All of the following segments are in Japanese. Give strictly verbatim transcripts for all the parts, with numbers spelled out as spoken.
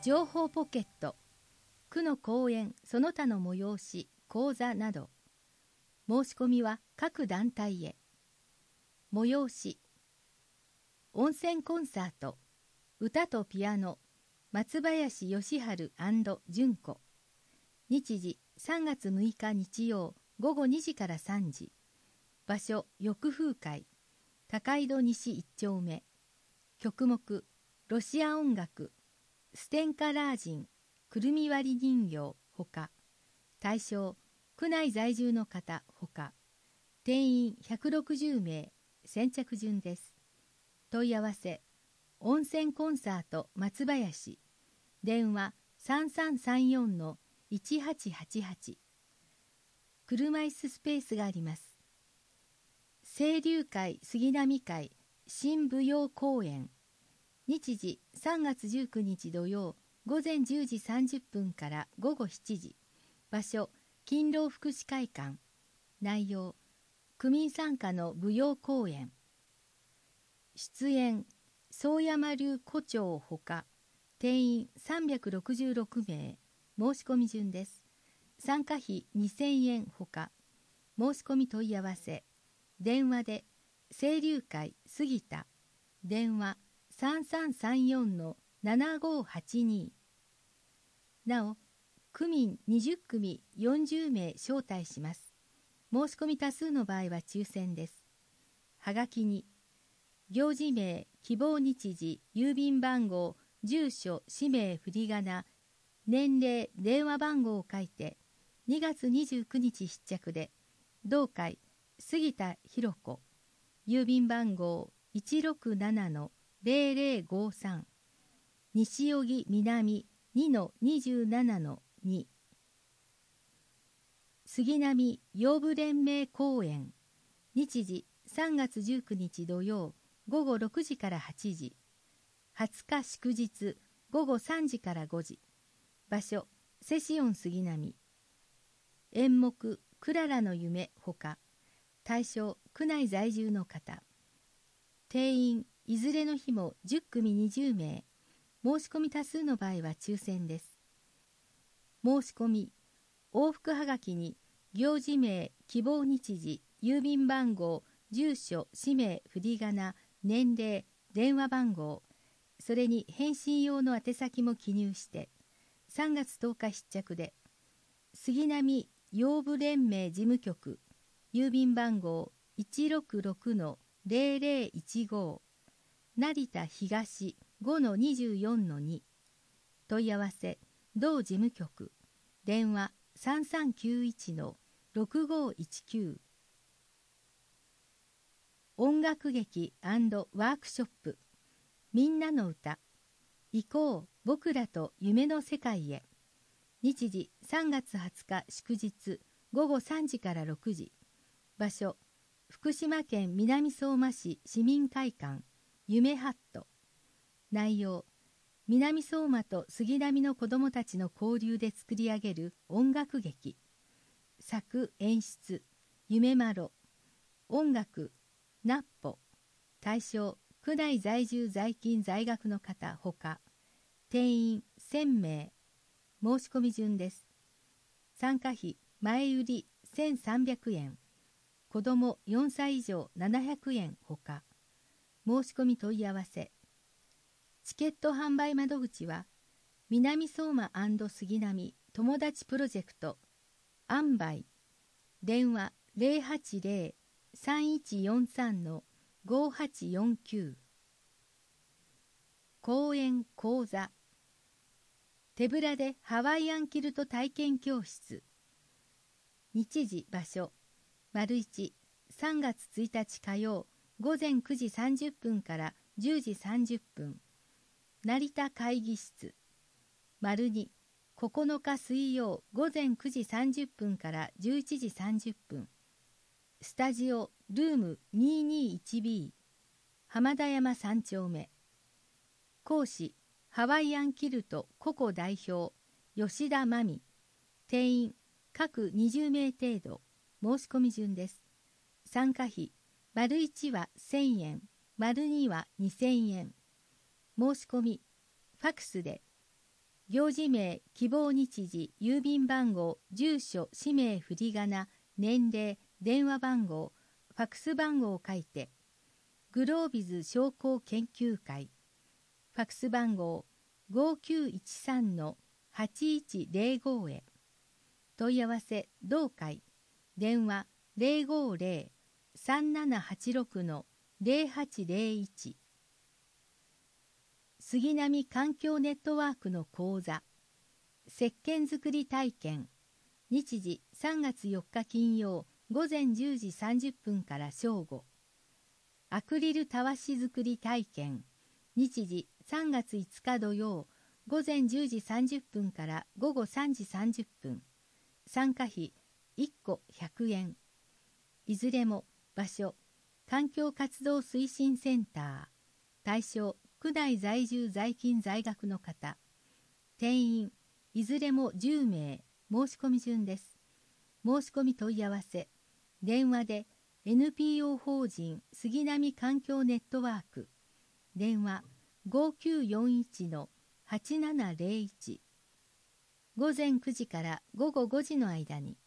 情報ポケット、区の講演その他の催し、講座など。申し込みは各団体へ。催し、温泉コンサート、歌とピアノ、松林義治純子。日時さんがつむいか日曜ごごにじからさんじ。場所翼風会、高井戸西一丁目。曲目ロシア音楽、ステンカラージン、くるみ割り人形ほか。対象区内在住の方ほか。定員ひゃくろくじゅうめい、先着順です。問い合わせ温泉コンサート松林、電話 さんさんさんよんのいちはちはちはち。車椅子スペースがあります。清流会杉並会新舞踊公演。日時さんがつじゅうくにち土曜午前じゅうじさんじゅっぷんからごごしちじ。場所勤労福祉会館。内容区民参加の舞踊公演。出演宗山流胡蝶ほか。定員さんびゃくろくじゅうろくめい。申し込み順です。参加費にせんえんほか。申し込み問い合わせ電話で清流会杉田、電話さんさんさんよんのななごはちに。なお区民にじゅっくみよんじゅうめい招待します。申し込み多数の場合は抽選です。はがきに行事名、希望日時、郵便番号、住所、氏名、振り仮名、年齢、電話番号を書いてにがつにじゅうくにち必着で同会杉田博子、郵便番号 いちろくななのぜろぜろごさん、西荻南 にのにじゅうななのに。杉並養父連盟公園。日時さんがつじゅうくにち土曜ごごろくじからはちじ。はつか祝日ごごさんじからごじ。場所セシオン杉並。演目クララの夢ほか。対象区内在住の方。定員いずれの日もじゅっくみにじゅうめい。申し込み多数の場合は抽選です。申し込み往復はがきに行事名、希望日時、郵便番号、住所、氏名、振り仮名、年齢、電話番号、それに返信用の宛先も記入してさんがつとおか必着で杉並養父連盟事務局、郵便番号 いちろくろくのぜろぜろいちご、成田東 ごのにじゅうよんのに。問い合わせ同事務局、電話さんさんきゅういちのろくごいちきゅう。音楽劇&ワークショップ、みんなの歌、行こう僕らと夢の世界へ。日時さんがつはつか祝日ごごさんじからろくじ。場所福島県南相馬市市民会館夢ハット。内容南相馬と杉並の子どもたちの交流で作り上げる音楽劇。作演出夢まろ。音楽ナッポ。対象区内在住在勤在学の方ほか。定員せんめい。申し込み順です。参加費前売りせんさんびゃくえん、子どもよんさい以上ななひゃくえんほか。申し込み問い合わせチケット販売窓口は南相馬&杉並友達プロジェクト販売。電話ぜろはちぜろ さんいちよんさんのごはちよんきゅう。講演講座手ぶらでハワイアンキルト体験教室。日時場所丸一さんがつついたち火曜午前くじさんじゅっぷんからじゅうじさんじゅっぷん。成田会議室。丸にここのか水曜午前くじさんじゅっぷんからじゅういちじさんじゅっぷん。スタジオルーム にーにーいちビー 浜田山さん丁目。講師ハワイアンキルトココ代表吉田真美。定員各にじゅうめい程度。申し込み順です。参加費丸いちはせんえん、丸にはにせんえん。申し込みファクスで行事名、希望日時、郵便番号、住所、氏名、振り仮名、年齢、電話番号、ファックス番号を書いて、グロービズ商工研究会、ファックス番号 ごきゅういちさんのはちいちゼロご へ。問い合わせ、同会、電話 ゼロごゼロ さんななはちろくのゼロはちゼロいち。杉並環境ネットワークの講座、石鹸作り体験、日時さんがつよっか金曜午前じゅうじさんじゅっぷんから正午。アクリルたわし作り体験、日時さんがついつか土曜午前じゅうじさんじゅっぷんから午後さんじさんじゅっぷん。参加費いっこひゃくえん。いずれも場所、環境活動推進センター。対象、区内在住在勤在学の方。定員、いずれもじゅうめい。申し込み順です。申し込み問い合わせ、電話で エヌピーオー 法人杉並環境ネットワーク。電話ごきゅうよんいちのはちななゼロいち。午前くじから午後ごじの間に。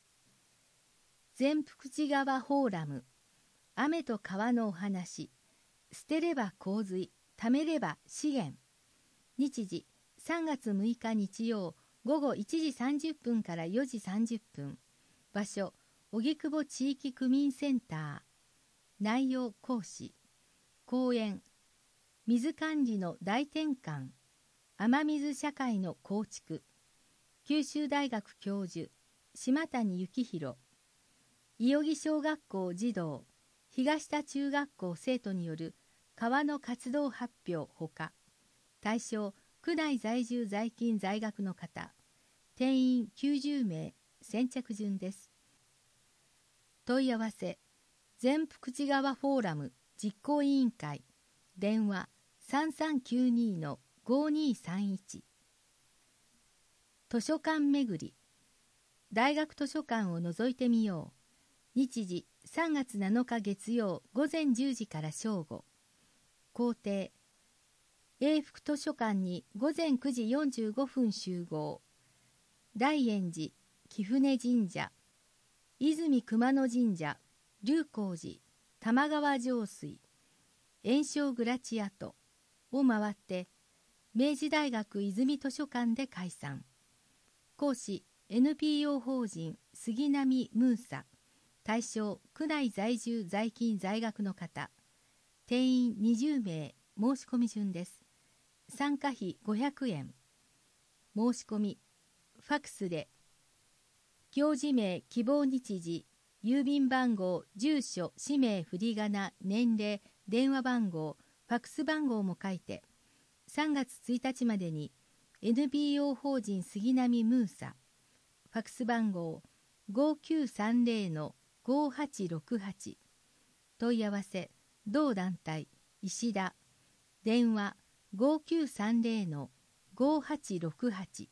善福寺川フォーラム、雨と川のお話、捨てれば洪水、貯めれば資源。日時さんがつむいか日曜午後いちじさんじゅっぷんからよじさんじゅっぷん。場所、荻窪地域区民センター。内容講師、講演、水管理の大転換、雨水社会の構築。九州大学教授、島谷幸宏。伊予木小学校児童、東田中学校生徒による川の活動発表ほか、対象、区内在住在勤在学の方。定員きゅうじゅうめい。先着順です。問い合わせ、善福寺川フォーラム実行委員会。電話さんさんきゅうにのごにさんいち。図書館巡り、大学図書館を覗いてみよう。日時さんがつなのか月曜午前じゅうじから正午。校庭、永福図書館に午前くじよんじゅうごふん集合。大円寺、貴船神社、泉熊野神社、龍光寺、玉川上水、炎章グラチアトを回って明治大学泉図書館で解散。講師 エヌピーオー 法人杉並ムーサ。対象、区内在住在勤在学の方。定員にじゅうめい。申し込み順です。参加費ごひゃくえん。申し込み、ファックスで行事名、希望日時、郵便番号、住所、氏名、振り仮名、年齢、電話番号、ファックス番号も書いて、さんがつついたちまでに エヌピーオー 法人杉並ムーサ、ファックス番号ごきゅうさんゼロのごはちろくはち。問い合わせ、同団体、石田。電話ごきゅうさんゼロのごはちろくはち。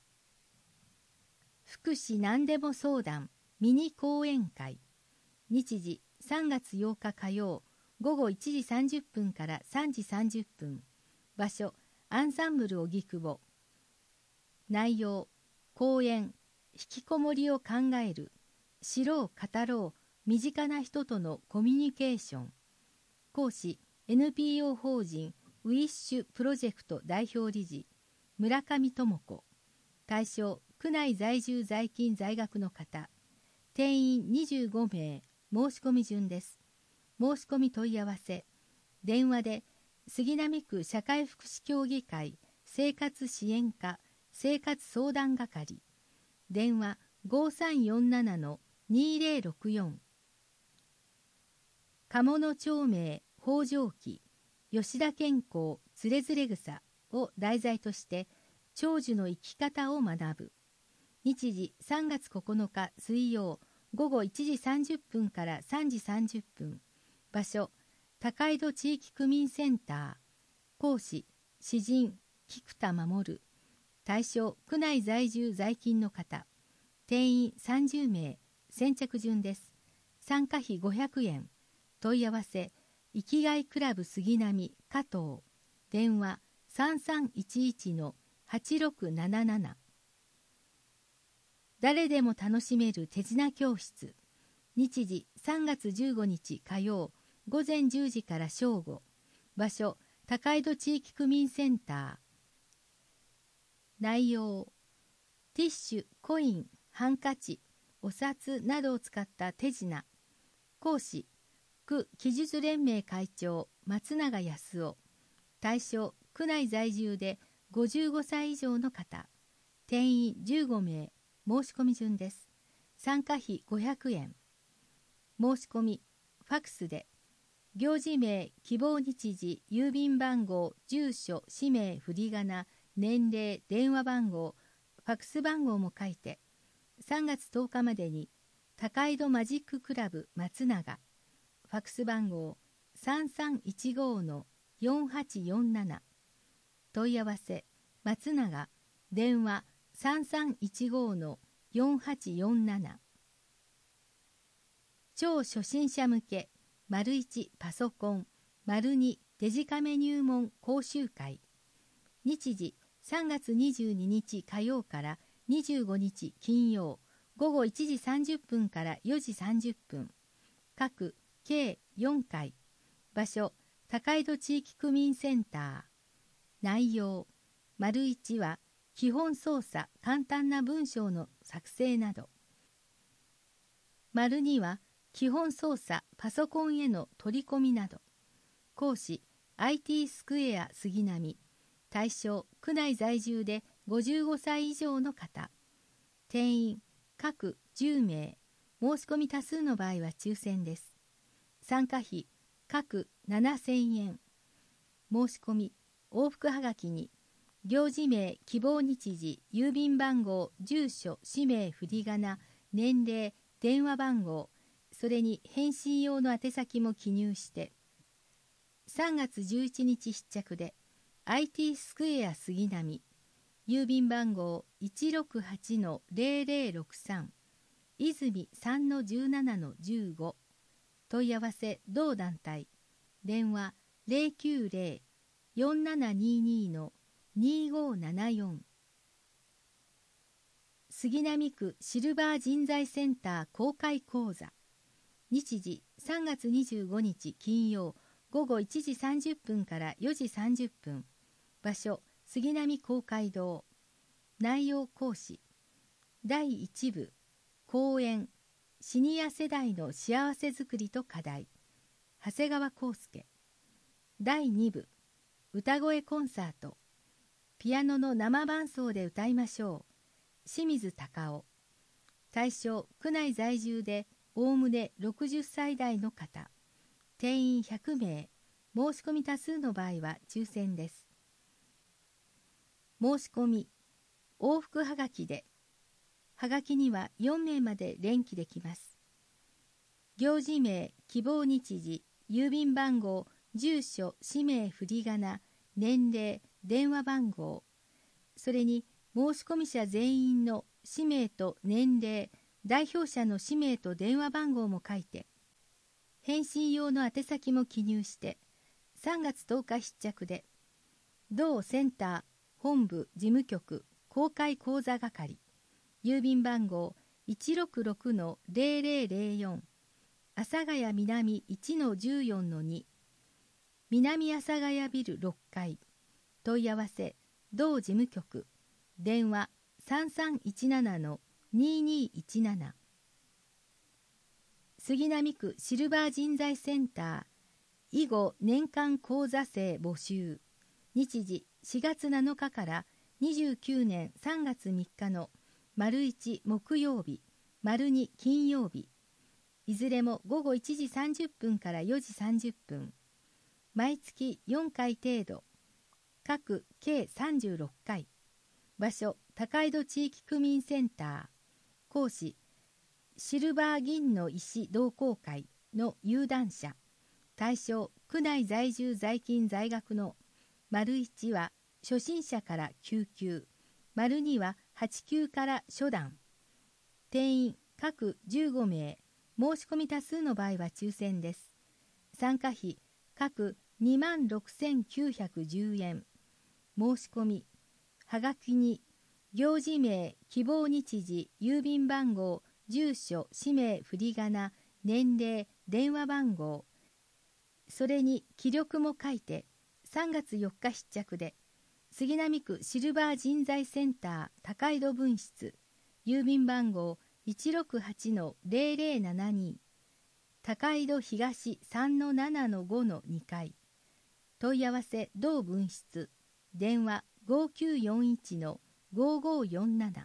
福祉何でも相談ミニ講演会。日時さんがつようか火曜午後いちじさんじゅっぷんからさんじさんじゅっぷん。場所、アンサンブル荻窪。内容、講演、引きこもりを考える、知ろう語ろう、身近な人とのコミュニケーション。講師、エヌピーオー 法人ウィッシュプロジェクト代表理事、村上智子。対象、区内在住在勤在学の方。定員にじゅうごめい。申し込み順です。申し込み問い合わせ、電話で杉並区社会福祉協議会生活支援課生活相談係。電話ごさんよんななのにゼロろくよん。鴨の町名北条記吉田健康つれづれ草を題材として長寿の生き方を学ぶ。日時さんがつここのか水曜午後いちじさんじゅっぷんからさんじさんじゅっぷん。場所、高井戸地域区民センター。講師、詩人、菊田守。対象、区内在住在勤の方。定員さんじゅうめい。先着順です。参加費ごひゃくえん。問い合わせ、生きがいクラブ杉並加藤。電話さんさんいちいちのはちろくななな。誰でも楽しめる手品教室。日時さんがつじゅうごにち火曜、午前じゅうじから正午。場所、高井戸地域区民センター。内容、ティッシュ、コイン、ハンカチ、お札などを使った手品。講師、区奇術連盟会長松永康夫。対象、区内在住でごじゅうごさい以上の方。定員じゅうごめい。申し込み順です。参加費ごひゃくえん。申し込み、ファクスで、行事名、希望日時、郵便番号、住所、氏名、振り仮名、年齢、電話番号、ファクス番号も書いて、さんがつとおかまでに、高井戸マジッククラブ松永、ファクス番号 さんさんいちごのよんはちよんなな、問い合わせ、松永、電話さんさんいちごのよんはちよんなな。超初心者向け、丸いちパソコン、丸にデジカメ入門講習会。日時さんがつにじゅうににち火曜からにじゅうごにち金曜、午後いちじさんじゅっぷんからよじさんじゅっぷん。各計よんかい。場所、高井戸地域区民センター。内容、丸いちは基本操作、簡単な文章の作成など。丸には基本操作、パソコンへの取り込みなど。講師、アイティー スクエア杉並。対象、区内在住でごじゅうごさい以上の方。定員、各じゅうめい。申し込み多数の場合は抽選です。参加費、各ななせんえん。申し込み、往復はがきに、行事名、希望日時、郵便番号、住所、氏名、振り仮名、年齢、電話番号、それに返信用の宛先も記入して、さんがつじゅういちにち必着で、アイティー スクエア杉並、郵便番号 いちろくはちのぜろぜろろくさん、泉 さんのじゅうななのじゅうご、問い合わせ同団体、電話 ゼロきゅうゼロ よんななににのにごななよん。杉並区シルバー人材センター公開講座。日時さんがつにじゅうごにち金曜、午後いちじさんじゅっぷんからよじさんじゅっぷん。場所、杉並公会堂。内容講師。だいいち部、講演、シニア世代の幸せづくりと課題。長谷川康介。だいに部、歌声コンサート。ピアノの生伴奏で歌いましょう。清水隆夫。対象、区内在住でおおむねろくじゅっさい代の方。定員ひゃくめい。申し込み多数の場合は抽選です。申し込み、往復はがきで、はがきにはよんめいまで連記できます。行事名、希望日時、郵便番号、住所、氏名、振り仮名、年齢、電話番号、それに申し込み者全員の氏名と年齢、代表者の氏名と電話番号も書いて、返信用の宛先も記入して、さんがつとおか必着で、同センター本部事務局公開講座係、郵便番号 いちろくろくのぜろぜろぜろよん、阿佐ヶ谷南 いちのじゅうよんのに、南阿佐ヶ谷ビルろっかい、問い合わせ同事務局、電話さんさんいちななのににいちなな。杉並区シルバー人材センター囲碁年間講座生募集。日時しがつなのかからにじゅうきゅうねんさんがつみっかの丸いち木曜日、丸に金曜日、いずれも午後いちじさんじゅっぷんからよじさんじゅっぷん。毎月よんかい程度。各計さんじゅうろっかい。場所、高井戸地域区民センター。講師、シルバー銀の石同好会の有段者。対象、区内在住在勤在学の。丸いちは初心者からきゅうきゅう、丸にははちきゅうから初段。定員各じゅうごめい。申し込み多数の場合は抽選です。参加費各にまんろくせんきゅうひゃくじゅうえん。申し込み、 はがきに行事名、希望日時、郵便番号、住所、氏名、振り仮名、年齢、電話番号、それに記録も書いて、さんがつよっか必着で、杉並区シルバー人材センター高井戸分室、郵便番号 いちろくはちのゼロゼロななに、高井戸東 さんのななのごのにかい、問い合わせ同分室、電話ごきゅうよんいちのごごよんなな。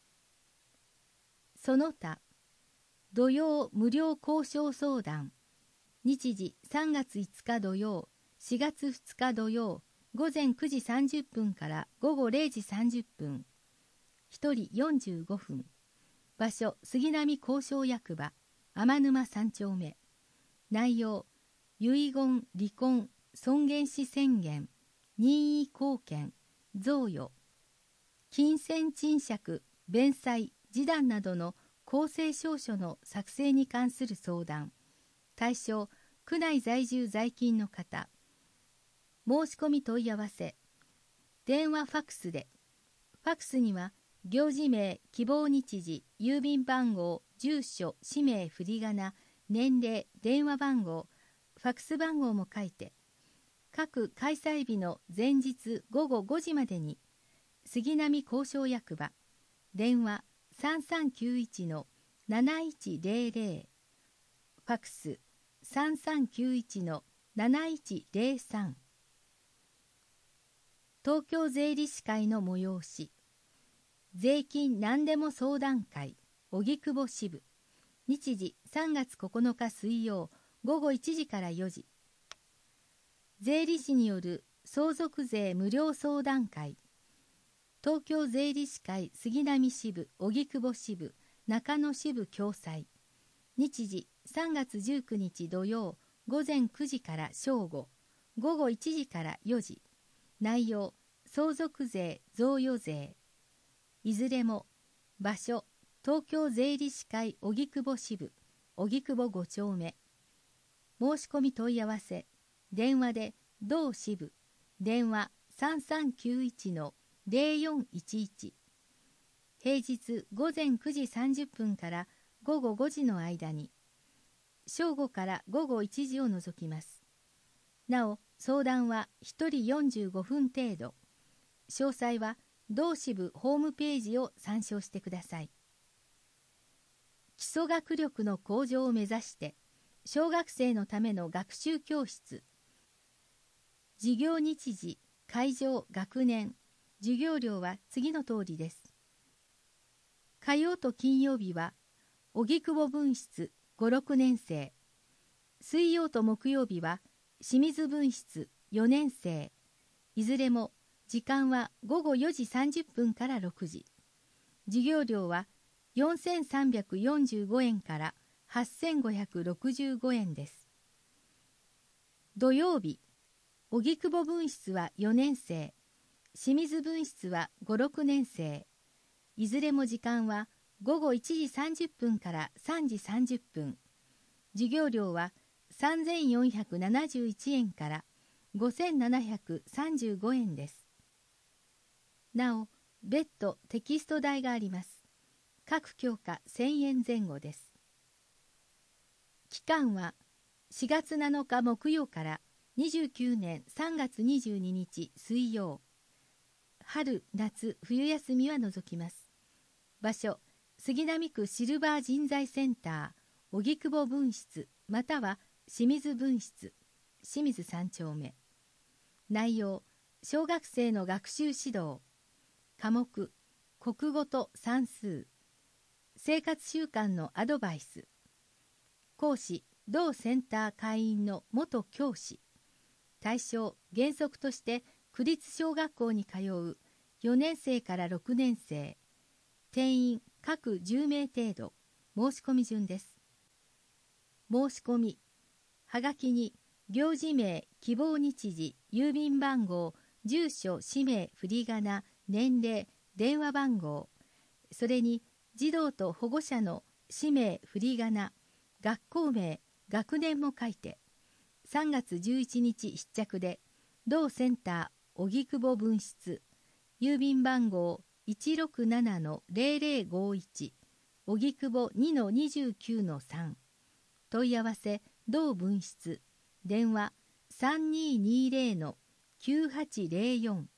その他、土曜無料交渉相談、日時さんがついつか土曜、しがつふつか土曜、午前くじさんじゅっぷんから午後れいじさんじゅっぷん、ひとりよんじゅうごふん、場所杉並交渉役場、天沼さん丁目、内容、遺言、離婚、尊厳死宣言、任意後見、贈与、金銭賃借、弁済、示談などの公正証書の作成に関する相談、対象、区内在住在勤の方、申し込み問い合わせ、電話ファクスで、ファクスには、行事名、希望日時、郵便番号、住所、氏名、振り仮名、年齢、電話番号、ファクス番号も書いて、各開催日の前日午後ごじまでに、杉並交渉役場、電話さんさんきゅういちのなないちゼロゼロ、ファクスさんさんきゅういちのなないちゼロさん。東京税理士会の催し、税金何でも相談会、荻窪支部、日時さんがつここのか水曜、午後いちじからよじ。税理士による相続税無料相談会、東京税理士会杉並支部、荻窪支部、中野支部共催、日時さんがつじゅうくにち土曜、午前くじから正午、午後いちじからよじ。内容、相続税、贈与税。いずれも、場所、東京税理士会荻窪支部、荻窪ご丁目。申し込み問い合わせ、電話で同支部、電話さんさんきゅういちのゼロよんいちいち。平日午前くじさんじゅっぷんから午後ごじの間に、正午から午後いちじを除きます。なお、相談はひとりよんじゅうごふん程度。詳細は同支部ホームページを参照してください。基礎学力の向上を目指して、小学生のための学習教室。授業日時、会場、学年、授業料は次の通りです。火曜と金曜日は、荻窪分室ご、ろくねん生。水曜と木曜日は、清水分室よねん生。いずれも、時間はごごよじさんじゅっぷんからろくじ。授業料はよんせんさんびゃくよんじゅうごえんからはっせんごひゃくろくじゅうごえんです。土曜日、荻窪分室はよねん生、清水分室はご、ろくねん生。いずれも時間はごごいちじさんじゅっぷんからさんじさんじゅっぷん。授業料はさんぜんよんひゃくななじゅういちえんからごせんななひゃくさんじゅうごえんです。なお、別途テキスト代があります。各教科せんえんぜん後です。期間はしがつなのか木曜からにじゅうきゅうねんさんがつにじゅうににち水曜。春、夏、冬休みは除きます。場所、杉並区シルバー人材センター、荻窪分室、または清水分室、清水さん丁目。内容、小学生の学習指導。科目、国語と算数。生活習慣のアドバイス。講師、同センター会員の元教師。対象、原則として区立小学校に通うよねん生からろくねん生。定員各じゅうめい程度。申し込み順です。申し込み。はがきに行事名、希望日時、郵便番号、住所、氏名、振り仮名、年齢、電話番号、それに児童と保護者の氏名、振り仮名、学校名、学年も書いて、さんがつじゅういちにち必着で、同センター、荻窪分室、 郵便番号 いちろくななのゼロゼロごいち 荻窪 にのにじゅうきゅうのさん。問い合わせ同分室。電話 さんにーにーゼロのきゅうはちゼロよん。